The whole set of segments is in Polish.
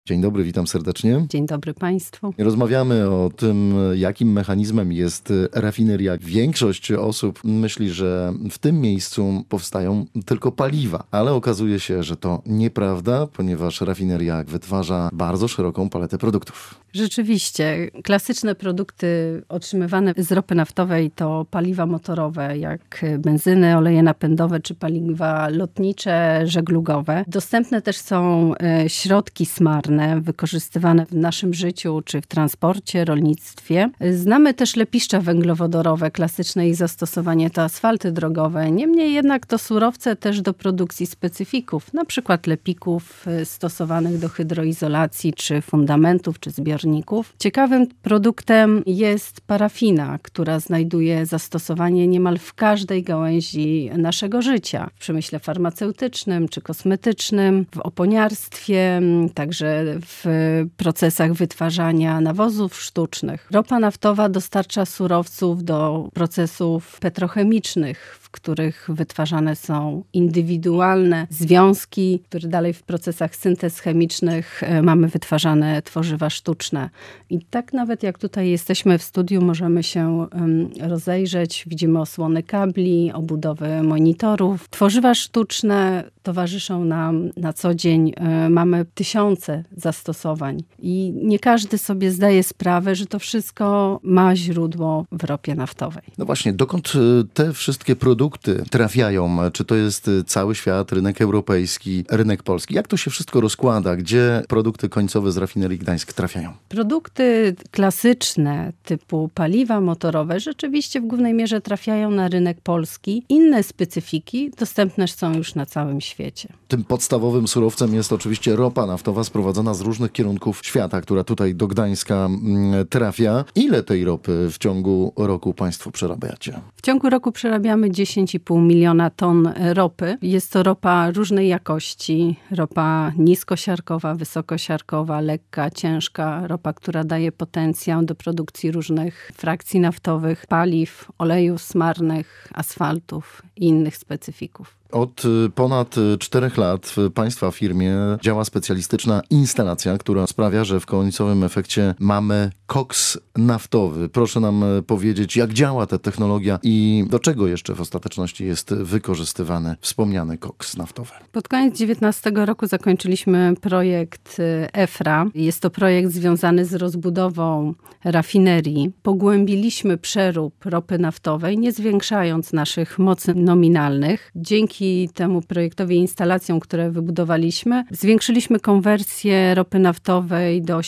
Dzień dobry, witam serdecznie. Dzień dobry Państwu. Rozmawiamy o tym, jakim mechanizmem jest rafineria. Większość osób myśli, że w tym miejscu powstają tylko paliwa, ale okazuje się, że to nieprawda, ponieważ rafineria wytwarza bardzo szeroką paletę produktów. Rzeczywiście, klasyczne produkty otrzymywane z ropy naftowej to paliwa motorowe, jak benzyny, oleje napędowe czy paliwa lotnicze, żeglugowe. Dostępne też są środki smarne, wykorzystywane w naszym życiu czy w transporcie, rolnictwie. Znamy też lepiszcza węglowodorowe, klasyczne ich zastosowanie to asfalty drogowe. Niemniej jednak to surowce też do produkcji specyfików, na przykład lepików stosowanych do hydroizolacji czy fundamentów czy zbiorników. Ciekawym produktem jest parafina, która znajduje zastosowanie niemal w każdej gałęzi naszego życia. W przemyśle farmaceutycznym czy kosmetycznym, w oponiarstwie, także w procesach wytwarzania nawozów sztucznych. Ropa naftowa dostarcza surowców do procesów petrochemicznych, w których wytwarzane są indywidualne związki, które dalej w procesach syntez chemicznych mamy wytwarzane tworzywa sztuczne. I tak nawet jak tutaj jesteśmy w studiu, możemy się rozejrzeć. Widzimy osłony kabli, obudowy monitorów. Tworzywa sztuczne towarzyszą nam na co dzień. Mamy tysiące zastosowań i nie każdy sobie zdaje sprawę, że to wszystko ma źródło w ropie naftowej. No właśnie, dokąd te wszystkie produkty trafiają? Czy to jest cały świat, rynek europejski, rynek polski? Jak to się wszystko rozkłada? Gdzie produkty końcowe z rafinerii Gdańsk trafiają? Produkty klasyczne typu paliwa motorowe rzeczywiście w głównej mierze trafiają na rynek polski. Inne specyfiki dostępne są już na całym świecie. Tym podstawowym surowcem jest oczywiście ropa naftowa sprowadzona z różnych kierunków świata, która tutaj do Gdańska trafia. Ile tej ropy w ciągu roku Państwo przerabiacie? W ciągu roku przerabiamy 10,5 miliona ton ropy. Jest to ropa różnej jakości. Ropa niskosiarkowa, wysokosiarkowa, lekka, ciężka. Ropa, która daje potencjał do produkcji różnych frakcji naftowych, paliw, olejów smarnych, asfaltów i innych specyfików. Od ponad 4 lat w Państwa firmie działa specjalistyczna instalacja, która sprawia, że w końcowym efekcie mamy koks naftowy. Proszę nam powiedzieć, jak działa ta technologia i do czego jeszcze w ostateczności jest wykorzystywany wspomniany koks naftowy. Pod koniec 2019 roku zakończyliśmy projekt EFRA. Jest to projekt związany z rozbudową rafinerii. Pogłębiliśmy przerób ropy naftowej, nie zwiększając naszych mocy nominalnych. Dzięki temu projektowi instalacjom, które wybudowaliśmy, zwiększyliśmy konwersję ropy naftowej do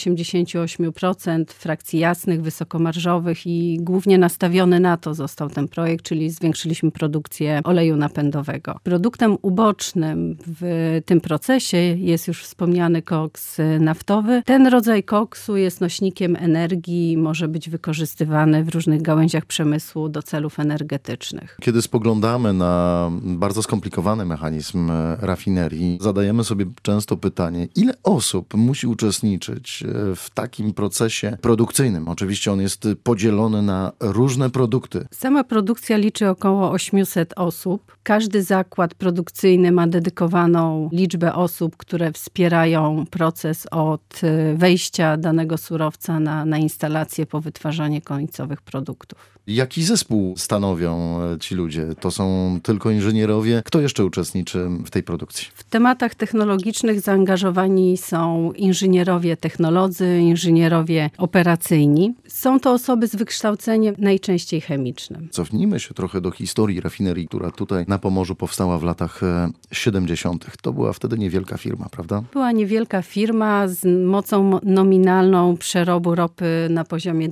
88% frakcji jasnych, wysokomarżowych i głównie nastawiony na to został ten projekt, czyli zwiększyliśmy produkcję oleju napędowego. Produktem ubocznym w tym procesie jest już wspomniany koks naftowy. Ten rodzaj koksu jest nośnikiem energii, może być wykorzystywany w różnych gałęziach przemysłu do celów energetycznych. Kiedy spoglądamy na bardzo skomplikowany mechanizm rafinerii, zadajemy sobie często pytanie, ile osób musi uczestniczyć w takim procesie produkcyjnym? Oczywiście on jest podzielony na różne produkty. Sama produkcja liczy około 800 osób. Każdy zakład produkcyjny ma dedykowaną liczbę osób, które wspierają proces od wejścia danego surowca na instalację po wytwarzanie końcowych produktów. Jaki zespół stanowią ci ludzie? To są tylko inżynierowie? Kto jeszcze uczestniczy w tej produkcji? W tematach technologicznych zaangażowani są inżynierowie technolodzy, inżynierowie operacyjni. Są to osoby z wykształceniem najczęściej chemicznym. Cofnijmy się trochę do historii rafinerii, która tutaj na Pomorzu powstała w latach 70. To była wtedy niewielka firma, prawda? Była niewielka firma z mocą nominalną przerobu ropy na poziomie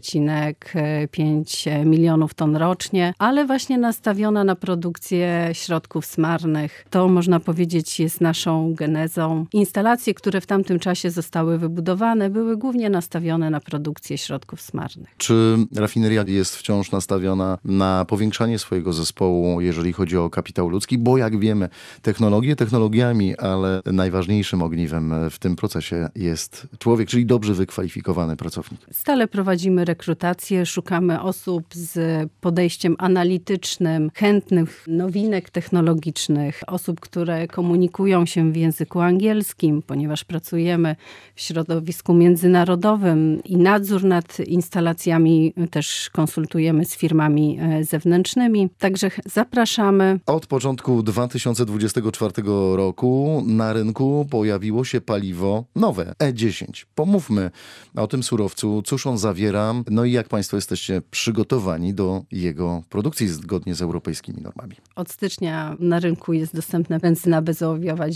2,5 milionów ton rocznie, ale właśnie nastawiona na produkcję środków smarnych. To można powiedzieć jest naszą genezą. Instalacje, które w tamtym czasie zostały wybudowane, były głównie nastawione na produkcję środków smarnych. Czy rafineria jest wciąż nastawiona na powiększanie swojego zespołu, jeżeli chodzi o kapitał ludzki? Bo jak wiemy, technologie technologiami, ale najważniejszym ogniwem w tym procesie jest człowiek, czyli dobrze wykwalifikowany pracownik. Stale prowadzimy rekrutację, szukamy osób z podejściem analitycznym, chętnych nowinek technologicznych, technologicznych, osób, które komunikują się w języku angielskim, ponieważ pracujemy w środowisku międzynarodowym i nadzór nad instalacjami też konsultujemy z firmami zewnętrznymi. Także zapraszamy. Od początku 2024 roku na rynku pojawiło się paliwo nowe, E10. Pomówmy o tym surowcu, cóż on zawiera, no i jak Państwo jesteście przygotowani do jego produkcji zgodnie z europejskimi normami. Od stycznia na rynku jest dostępna benzyna bezołowiowa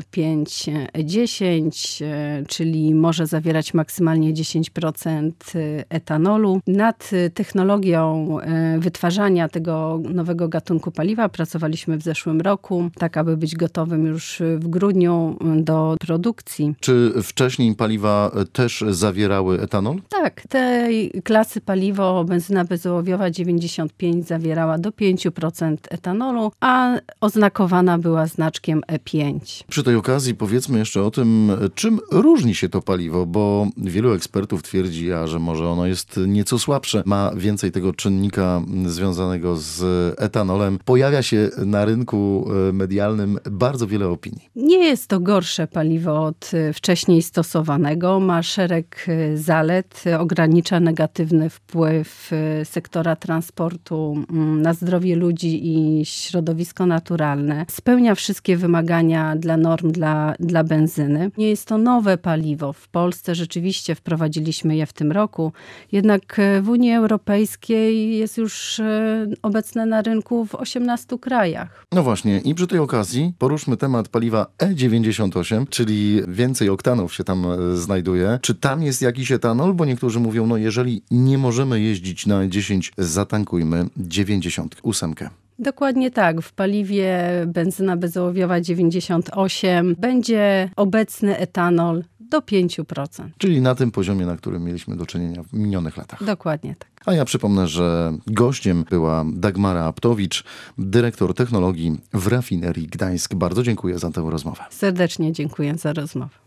95E10, czyli może zawierać maksymalnie 10% etanolu. Nad technologią wytwarzania tego nowego gatunku paliwa pracowaliśmy w zeszłym roku, tak aby być gotowym już w grudniu do produkcji. Czy wcześniej paliwa też zawierały etanol? Tak, tej klasy paliwo benzyna bezołowiowa 95 zawierała do 5% etanolu, a oznakowana była znaczkiem E5. Przy tej okazji powiedzmy jeszcze o tym, czym różni się to paliwo, bo wielu ekspertów twierdzi, że może ono jest nieco słabsze, ma więcej tego czynnika związanego z etanolem. Pojawia się na rynku medialnym bardzo wiele opinii. Nie jest to gorsze paliwo od wcześniej stosowanego. Ma szereg zalet, ogranicza negatywny wpływ sektora transportu na zdrowie ludzi i środowisko naturalne. Spełnia wszystkie wymagania dla norm dla benzyny. Nie jest to nowe paliwo. W Polsce rzeczywiście wprowadziliśmy je w tym roku, jednak w Unii Europejskiej jest już obecne na rynku w 18 krajach. No właśnie i przy tej okazji poruszmy temat paliwa E98, czyli więcej oktanów się tam znajduje. Czy tam jest jakiś etanol? Bo niektórzy mówią, no jeżeli nie możemy jeździć na E10, zatankujmy 98. Dokładnie tak. W paliwie benzyna bezołowiowa 98 będzie obecny etanol do 5%. Czyli na tym poziomie, na którym mieliśmy do czynienia w minionych latach. Dokładnie tak. A ja przypomnę, że gościem była Dagmara Aptowicz, dyrektor technologii w Rafinerii Gdańsk. Bardzo dziękuję za tę rozmowę. Serdecznie dziękuję za rozmowę.